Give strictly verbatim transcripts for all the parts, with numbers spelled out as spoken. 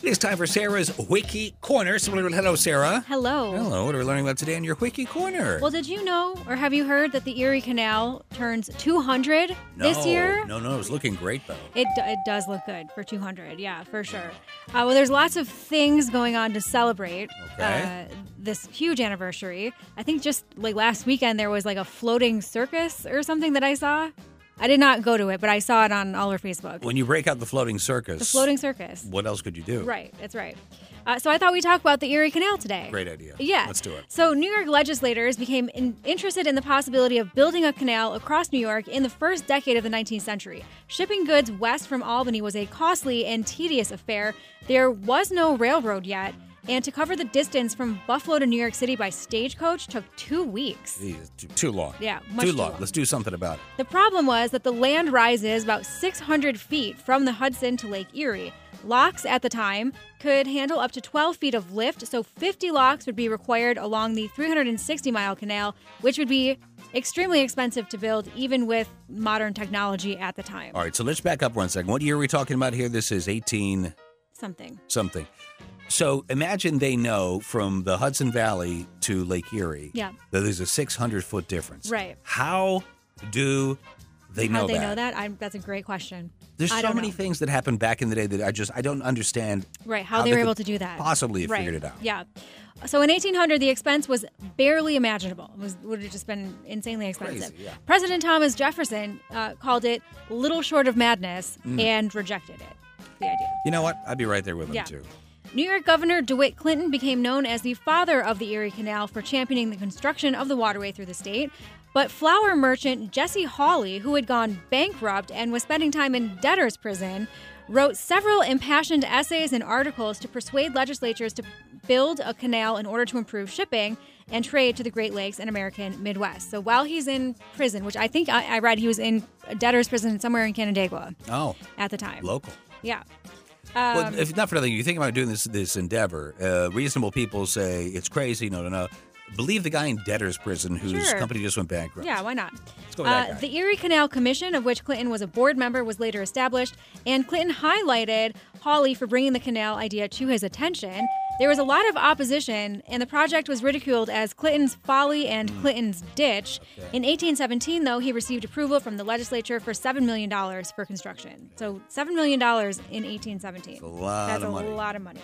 It is time for Sarah's Wiki Corner. So, hello, Sarah. Hello. Hello. What are we learning about today in your Wiki Corner? Well, did you know or have you heard that the Erie Canal turns two hundred no, this year? No, no, it's looking great, though. It, it does look good for two hundred, yeah, for sure. Uh, well, there's lots of things going on to celebrate Okay. uh, this huge anniversary. I think just like last weekend there was like a floating circus or something that I saw. I did not go to it, but I saw it on all over Facebook. When you break out the floating circus. The floating circus. What else could you do? Right, that's right. Uh, so I thought we'd talk about the Erie Canal today. Great idea. Yeah. Let's do it. So New York legislators became in- interested in the possibility of building a canal across New York in the first decade of the nineteenth century. Shipping goods west from Albany was a costly and tedious affair. There was no railroad yet, and to cover the distance from Buffalo to New York City by stagecoach took two weeks. Jeez, too, too long. Yeah, much too too long. long. Let's do something about it. The problem was that the land rises about six hundred feet from the Hudson to Lake Erie. Locks at the time could handle up to twelve feet of lift, so fifty locks would be required along the three hundred sixty mile canal, which would be extremely expensive to build, even with modern technology at the time. All right, so let's back up one second. What year are we talking about here? This is eighteen Something. something. So imagine they know from the Hudson Valley to Lake Erie Yeah. that there's a six hundred foot difference. Right. How do they know How they that? know that? I, that's a great question. There's I so don't many know. things that happened back in the day that I just I don't understand. Right, how, how they they were could able to do that. possibly have right. figured it out. Yeah. So in eighteen hundred, the expense was barely imaginable. It was, would have just been insanely expensive. Crazy, yeah. President Thomas Jefferson uh, called it little short of madness Mm. and rejected it, the idea. You know what? I'd be right there with them Yeah. too. New York Governor DeWitt Clinton became known as the father of the Erie Canal for championing the construction of the waterway through the state. But flour merchant Jesse Hawley, who had gone bankrupt and was spending time in debtor's prison, wrote several impassioned essays and articles to persuade legislatures to build a canal in order to improve shipping and trade to the Great Lakes and American Midwest. So while he's in prison, which I think I, I read he was in a debtor's prison somewhere in Canandaigua Oh, at the time. local. Yeah. well, Um, if not for nothing, you think about doing this this endeavor. Uh, reasonable people say it's crazy. No, no, no. Believe the guy in debtor's prison whose Sure. company just went bankrupt. Yeah, why not? Let's go with that Uh, guy. the Erie Canal Commission, of which Clinton was a board member, was later established, and Clinton highlighted Hawley for bringing the canal idea to his attention. There was a lot of opposition, and the project was ridiculed as Clinton's folly and Hmm. Clinton's ditch. In eighteen seventeen, though, he received approval from the legislature for seven million dollars for construction. So seven million dollars in eighteen seventeen. That's a lot That's of a money. lot of money.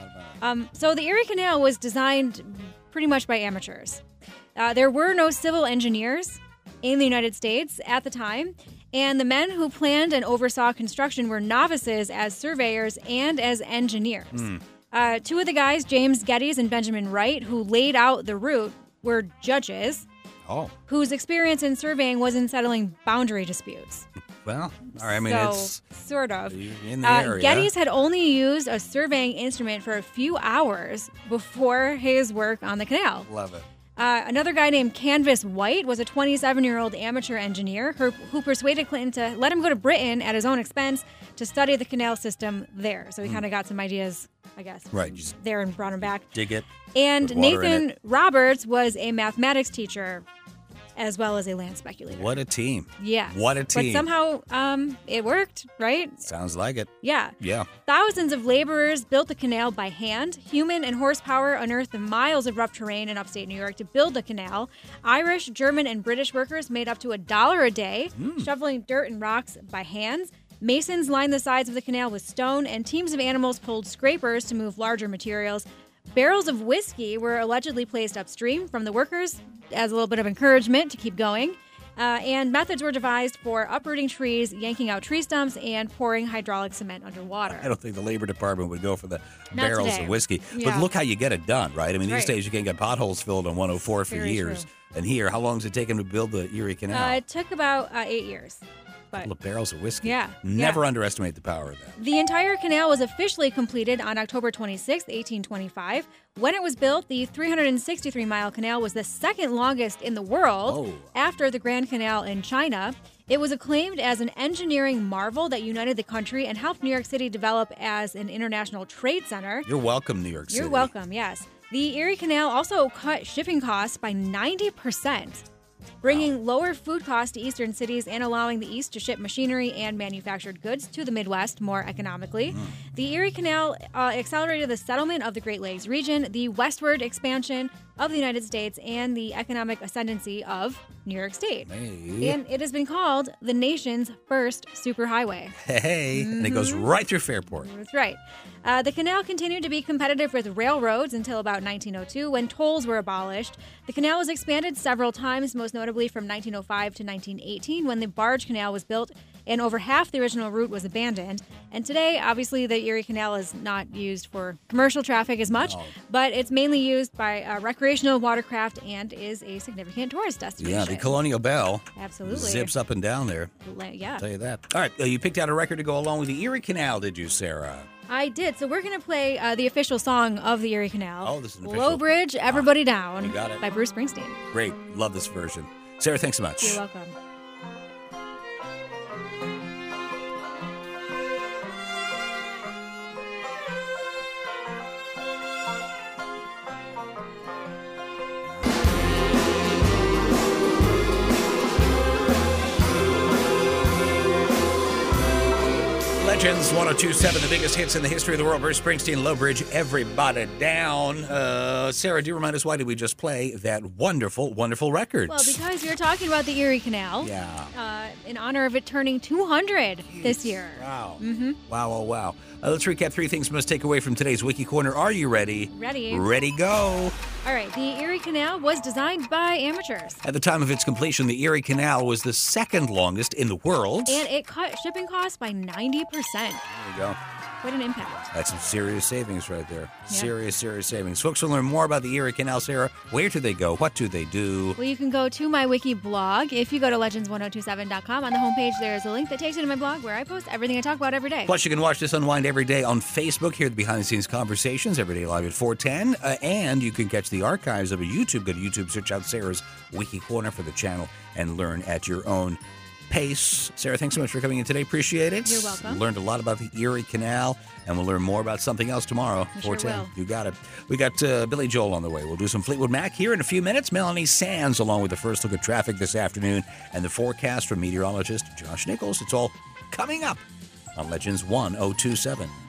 Um, so the Erie Canal was designed pretty much by amateurs. Uh, there were no civil engineers in the United States at the time, and the men who planned and oversaw construction were novices as surveyors and as engineers. Hmm. Uh, two of the guys, James Geddes and Benjamin Wright, who laid out the route, were judges Oh, whose experience in surveying was in settling boundary disputes. well, all right. I mean, so, it's sort of. in the Uh, area. Geddes had only used a surveying instrument for a few hours before his work on the canal. Love it. Uh, another guy named Canvas White was a twenty-seven-year-old amateur engineer who, who persuaded Clinton to let him go to Britain at his own expense to study the canal system there. So he kind of got some ideas, I guess, Hmm. Right, just there and brought him back. dig it. And Put water in Nathan it. Roberts was a mathematics teacher as well as a land speculator. What a team. Yeah. What a team. But somehow um, it worked, right? Sounds like it. Yeah. Yeah. Thousands of laborers built the canal by hand. Human and horsepower unearthed the miles of rough terrain in upstate New York to build the canal. Irish, German, and British workers made up to a dollar a day, shoveling dirt and rocks by hand. Masons lined the sides of the canal with stone, and teams of animals pulled scrapers to move larger materials. Barrels of whiskey were allegedly placed upstream from the workers as a little bit of encouragement to keep going. Uh, and methods were devised for uprooting trees, yanking out tree stumps, and pouring hydraulic cement underwater. I don't think the labor department would go for the Not barrels today. of whiskey. Yeah. But look how you get it done, right? I mean, these Right. days you can't get potholes filled on one oh four for Very years. true. And here, how long does it take them to build the Erie Canal? Uh, it took about uh, eight years. But couple of barrels of whiskey. Yeah, Never yeah. underestimate the power of that. the entire canal was officially completed on October twenty-sixth, eighteen twenty-five. When it was built, the three hundred sixty-three mile canal was the second longest in the world Oh. after the Grand Canal in China. It was acclaimed as an engineering marvel that united the country and helped New York City develop as an international trade center. You're welcome, New York City. You're welcome, yes. The Erie Canal also cut shipping costs by ninety percent. bringing lower food costs to eastern cities and allowing the East to ship machinery and manufactured goods to the Midwest more economically. Mm. The Erie Canal uh, accelerated the settlement of the Great Lakes region, the westward expansion of the United States, and the economic ascendancy of New York State. Hey. And it has been called the nation's first superhighway. Hey, mm-hmm. And it goes right through Fairport. That's right. Uh, the canal continued to be competitive with railroads until about nineteen oh two, when tolls were abolished. The canal was expanded several times, most notably from nineteen oh five to nineteen eighteen, when the barge canal was built and over half the original route was abandoned. And today, obviously, the Erie Canal is not used for commercial traffic as much, no. but it's mainly used by uh, recreational watercraft and is a significant tourist destination. Yeah, the Colonial Belle absolutely zips up and down there. Yeah. I'll tell you that. All right, uh, you picked out a record to go along with the Erie Canal, did you, Sarah? I did. So we're going to play uh, the official song of the Erie Canal. Oh, this is an official. Low Bridge, Everybody ah, Down you got it. by Bruce Springsteen. Great. Love this version. Sarah, thanks so much. You're welcome. Legends one oh two point seven, the biggest hits in the history of the world. Bruce Springsteen, Low Bridge, Everybody Down. Uh, Sarah, do you remind us, why did we just play that wonderful, wonderful record? Well, because you're talking about the Erie Canal. Yeah. Uh, in honor of it turning two hundred Jeez. This year. Wow. Mm-hmm. Wow, oh, wow. Uh, let's recap three things we must take away from today's Wiki Corner. Are you ready? Ready. Ready, go. All right. The Erie Canal was designed by amateurs. At the time of its completion, the Erie Canal was the second longest in the world. And it cut shipping costs by ninety percent. There you go. Quite an impact. That's some serious savings right there. Yeah. Serious, serious savings. Folks will learn more about the Erie Canal, Sarah. Where do they go? What do they do? Well, you can go to my wiki blog. If you go to legends one oh two seven dot com, on the homepage there's a link that takes you to my blog where I post everything I talk about every day. Plus, you can watch this Unwind every day on Facebook, hear the behind-the-scenes conversations every day live at four ten. Uh, and you can catch the archives of a YouTube. Go to YouTube, search out Sarah's Wiki Corner for the channel, and learn at your own pace. Sarah, thanks so much for coming in today. Appreciate it. You're welcome. We learned a lot about the Erie Canal, and we'll learn more about something else tomorrow. Sure will. You got it. We got uh, Billy Joel on the way. We'll do some Fleetwood Mac here in a few minutes. Melanie Sands, along with the first look at traffic this afternoon, and the forecast from meteorologist Josh Nichols. It's all coming up on Legends one oh two seven.